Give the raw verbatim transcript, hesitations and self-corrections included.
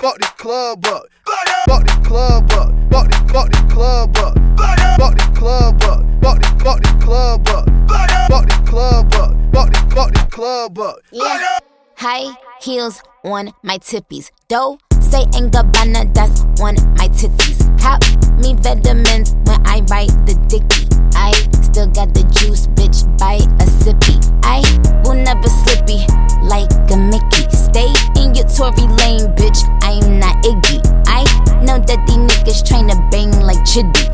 fuck the club up. Fuck the club up. Fuck the fuck the club up. Fuck the club up. Fuck the fuck the club up. Fuck the club up. Fuck the fuck the club up. Yeah. High heels on my tippies. Dough, say and Gabbana, that's on my titties. Cop me vitamins when I write the dicky. I still got the juice, bitch, by a sippy. I will never slippy like a Mickey. Stay in your Tory lane, bitch, I'm not Iggy. I know that these niggas tryna bang like Chiddy.